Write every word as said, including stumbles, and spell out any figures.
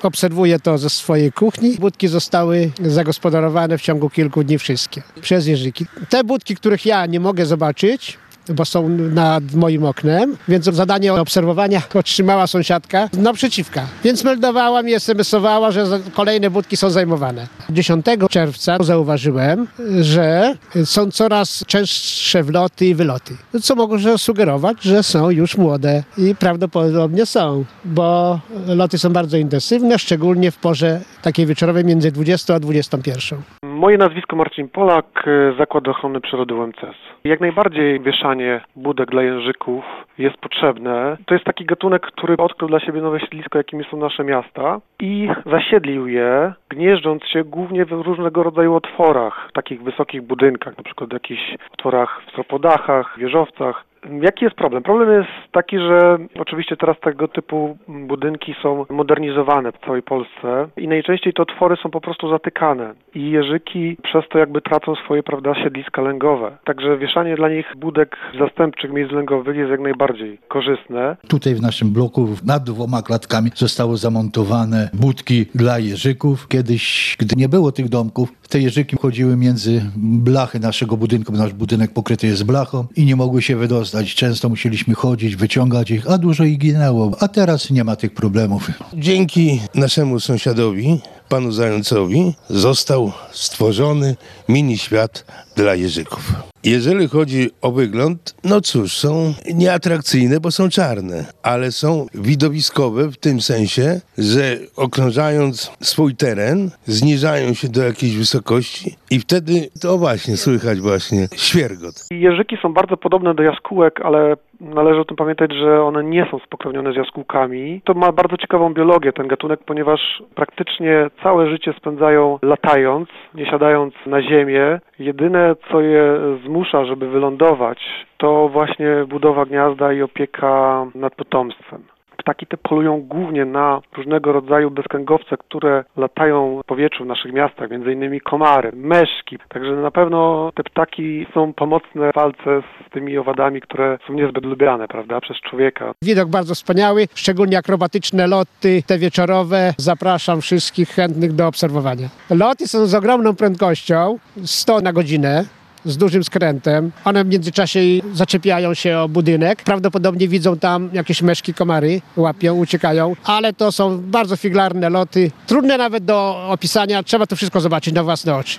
obserwuję to ze swojej kuchni. Budki zostały zagospodarowane w ciągu kilku dni wszystkie przez jeżyki. Te budki, których ja nie mogę zobaczyć, bo są nad moim oknem, więc zadanie obserwowania otrzymała sąsiadka naprzeciwka. Więc meldowała mi, es em esowała, że kolejne budki są zajmowane. dziesiątego czerwca zauważyłem, że są coraz częstsze wloty i wyloty, co może sugerować, że są już młode i prawdopodobnie są, bo loty są bardzo intensywne, szczególnie w porze takiej wieczorowej między dwudziestą a dwudziestą pierwszą. Moje nazwisko Marcin Polak, Zakład Ochrony Przyrody U M C S. Jak najbardziej wieszanie budek dla języków jest potrzebne. To jest taki gatunek, który odkrył dla siebie nowe siedlisko, jakimi są nasze miasta i zasiedlił je, gnieżdżąc się głównie w różnego rodzaju otworach, takich wysokich budynkach, na przykład jakichś otworach w stropodachach, wieżowcach. Jaki jest problem? Problem jest taki, że oczywiście teraz tego typu budynki są modernizowane w całej Polsce i najczęściej te otwory są po prostu zatykane i jeżyki przez to jakby tracą swoje, prawda, siedliska lęgowe. Także wieszanie dla nich budek zastępczych miejsc lęgowych jest jak najbardziej korzystne. Tutaj w naszym bloku nad dwoma klatkami zostały zamontowane budki dla jeżyków. Kiedyś, gdy nie było tych domków, te jeżyki chodziły między blachy naszego budynku, bo nasz budynek pokryty jest blachą i nie mogły się wydostać. Często musieliśmy chodzić, wyciągać ich, a dużo ich ginęło. A teraz nie ma tych problemów. Dzięki naszemu sąsiadowi, panu Zającowi, został stworzony mini świat dla jeżyków. Jeżeli chodzi o wygląd, no cóż, są nieatrakcyjne, bo są czarne, ale są widowiskowe w tym sensie, że okrążając swój teren, zniżają się do jakiejś wysokości i wtedy to właśnie słychać właśnie świergot. Jeżyki są bardzo podobne do jaskółek, ale należy o tym pamiętać, że one nie są spokrewnione z jaskółkami. To ma bardzo ciekawą biologię ten gatunek, ponieważ praktycznie całe życie spędzają latając, nie siadając na ziemię. Jedyne, co je zmusza, żeby wylądować, to właśnie budowa gniazda i opieka nad potomstwem. Ptaki te polują głównie na różnego rodzaju bezkręgowce, które latają w powietrzu w naszych miastach, między innymi komary, meszki. Także na pewno te ptaki są pomocne w walce z tymi owadami, które są niezbyt lubiane, prawda, przez człowieka. Widok bardzo wspaniały, szczególnie akrobatyczne loty, te wieczorowe. Zapraszam wszystkich chętnych do obserwowania. Loty są z ogromną prędkością, sto na godzinę. Z dużym skrętem. One w międzyczasie zaczepiają się o budynek. Prawdopodobnie widzą tam jakieś meszki, komary, łapią, uciekają, ale to są bardzo figlarne loty. Trudne nawet do opisania. Trzeba to wszystko zobaczyć na własne oczy.